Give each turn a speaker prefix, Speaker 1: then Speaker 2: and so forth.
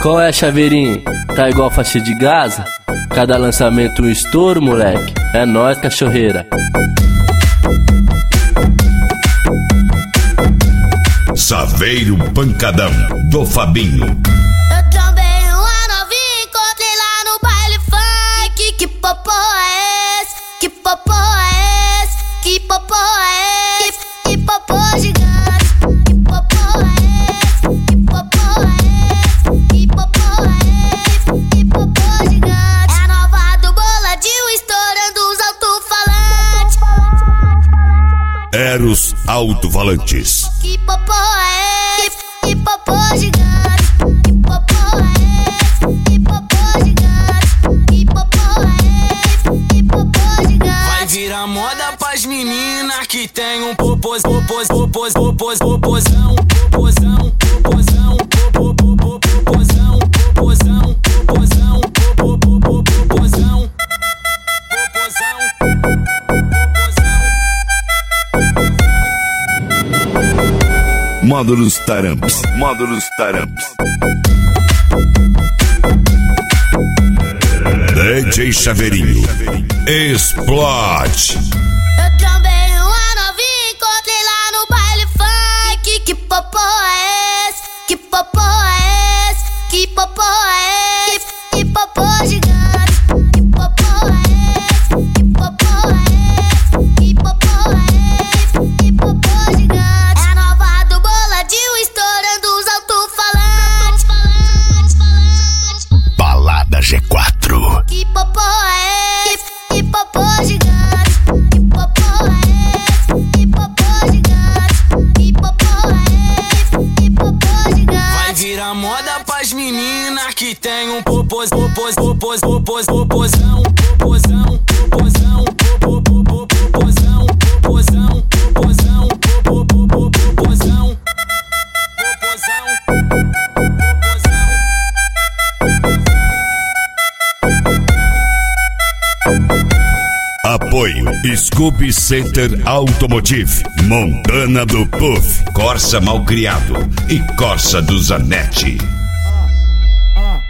Speaker 1: Qual é, Chaveirinho? Tá igual faixa de Gaza? Cada lançamento um estouro, moleque. É nóis, cachorreira.
Speaker 2: Saveiro Pancadão, do Fabinho.
Speaker 3: Eu também uma novinha encontrei lá no baile funk. Que popô é esse? Que popô é esse? Que popô é esse? Que popô gigante? Que popô é esse? Que popô é esse? Que popô é esse? Que popô gigante? É a nova do Boladinho estourando os alto-falantes.
Speaker 2: Eros Alto-Falantes.
Speaker 3: Que popô é esse? Que popô gigante? Que popô é esse? Que popô gigante? Que popô é esse? Que popô gigante?
Speaker 4: Vai virar moda pras meninas que tem um popozão, popozão, popozão, popozão, popozão, popozão, popozão, popozão, popozão.
Speaker 2: Módulos Taramps. Módulos Taramps. DJ Chaveirinho. Explode.
Speaker 3: Eu também uma novinha encontrei lá no baile funk. Que popô é esse? Que popô é esse? Que popô é esse? Que popô gigante? Que popô é esse? Que popô é esse? Que popô é esse? Que popô gigante? É a nova do Boladinho estourando os alto-falantes.
Speaker 2: Balada G4.
Speaker 3: Que popô é esse? Que popô gigante? Que popô é esse? Que popô gigante? Que popô é esse? Que popô gigante?
Speaker 4: Vai virar moda pras meninas que tem um popozão, popozão, popozão, popozão, popozão, popozão, popozão, popozão, popozão, popozão.
Speaker 2: Apoio Scooby Center Automotive, Montana do Puff, Corsa Malcriado e Corsa do Zanetti.